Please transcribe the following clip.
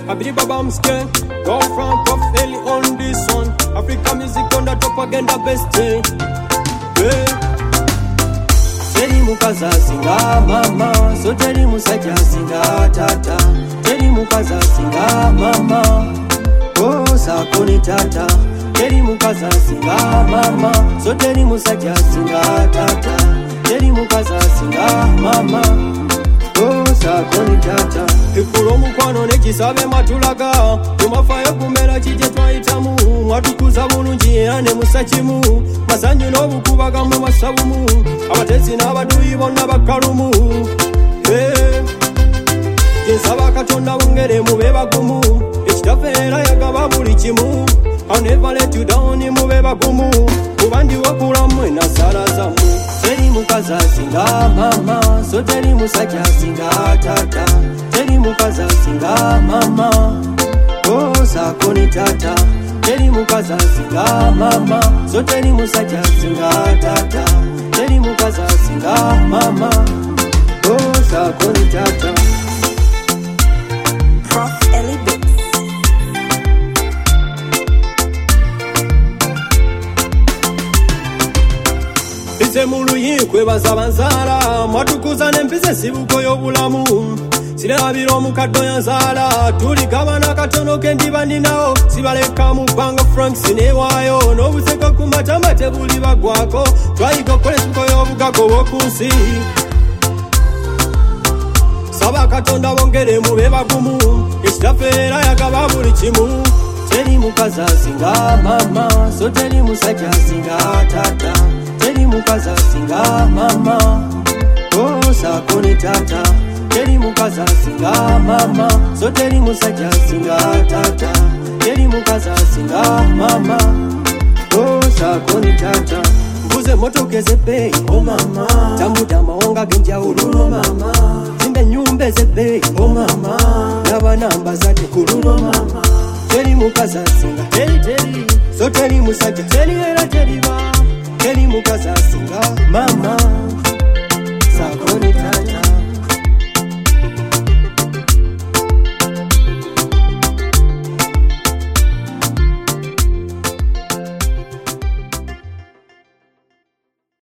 I believe I'm scared. Go from Puff Ellie on this one. Africa music on the top again, the best thing. Teri mukaza singa mama, so teri musajja singa tata. Teri mukaza singa mama, oh sakoni tata. Teri mukaza singa mama, so teri musajja singa tata. Teri mukaza singa mama, oh sakoni tata. Ikulo mukwano nekisabe matulaga, tumafayo kumera kije twayitamu. Mwatukuza bulungi era ne musakimu, masanyu n'obukubaga mu masabumu. Abatesi n'abaduyi bonna bakalumu. Nsaba Katonda bongere mube bagumu, ekitaffe era yagaba buli kimu. I'll never let you down, mube bagumu, kuba ndi wakulamu enasala zamu. Teri mukaza singa mama, so teri musajja singa tata. Teri mukaza singa mama, oh sakoni tata. Teri mukaza singa mama, so teri musajja singa tata. Teri mukaza singa mama, oh sakoni tata. Prof Ellie Bits. Ise muluyi kwebaza banzala, mwatukuza n'empise sibuko y'obulamu. Sirabira omukaddo yanzala, tuligabana katono ke ndiba ninawo. Sibaleka mu bbanga Franks neewaayo, n'obuseko ku matama tebuli bagwako. Twayiga okukola ensibuko y'obugagga bw'oku nsi. Saba Katonda bongere mube bagumu, ekitaffe era yagaba buli kimu. Teri mukaza singa mama, so teri musajja singa tata. Teri mukaza singa mama, oh sakoni tata. Teri mukaza singa mama, so teri musajja singa tata. Teri mukaza singa mama, oh sakoni tata. Mbuze motoka ez'ebbeeyi, oh mama. Tambuza amawanga ag'enjawulo, oh mama. Zimba ennyumba ez'ebbeeyi, oh mama. Laba namba zatekululu, oh mama. Teri mukaza singa, teri, so teri musajja, teri era teriba. Teri mukaza singa mama, sakoni tata.